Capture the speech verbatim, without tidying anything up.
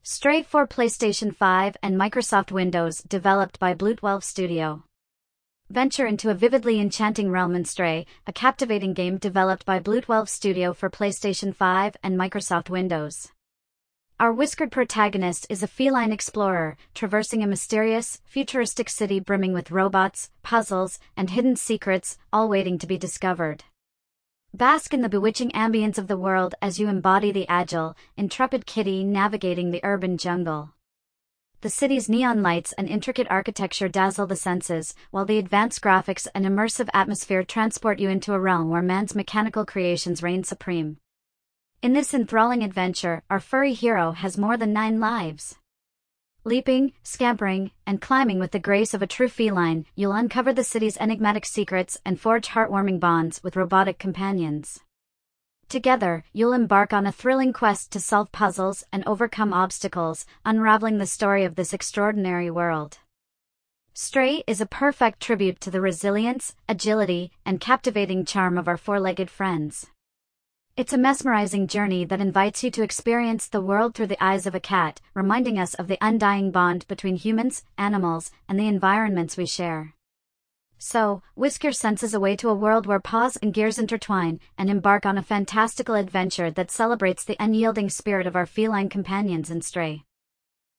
Stray for PlayStation five and Microsoft Windows, developed by Blue twelve Studio. Venture into a vividly enchanting realm in Stray, a captivating game developed by Blue twelve Studio for PlayStation five and Microsoft Windows. Our whiskered protagonist is a feline explorer, traversing a mysterious, futuristic city brimming with robots, puzzles, and hidden secrets, all waiting to be discovered. Bask in the bewitching ambience of the world as you embody the agile, intrepid kitty navigating the urban jungle. The city's neon lights and intricate architecture dazzle the senses, while the advanced graphics and immersive atmosphere transport you into a realm where man's mechanical creations reign supreme. In this enthralling adventure, our furry hero has more than nine lives. Leaping, scampering, and climbing with the grace of a true feline, you'll uncover the city's enigmatic secrets and forge heartwarming bonds with robotic companions. Together, you'll embark on a thrilling quest to solve puzzles and overcome obstacles, unraveling the story of this extraordinary world. Stray is a perfect tribute to the resilience, agility, and captivating charm of our four-legged friends. It's a mesmerizing journey that invites you to experience the world through the eyes of a cat, reminding us of the undying bond between humans, animals, and the environments we share. So, whisk your senses away to a world where paws and gears intertwine, and embark on a fantastical adventure that celebrates the unyielding spirit of our feline companions in Stray.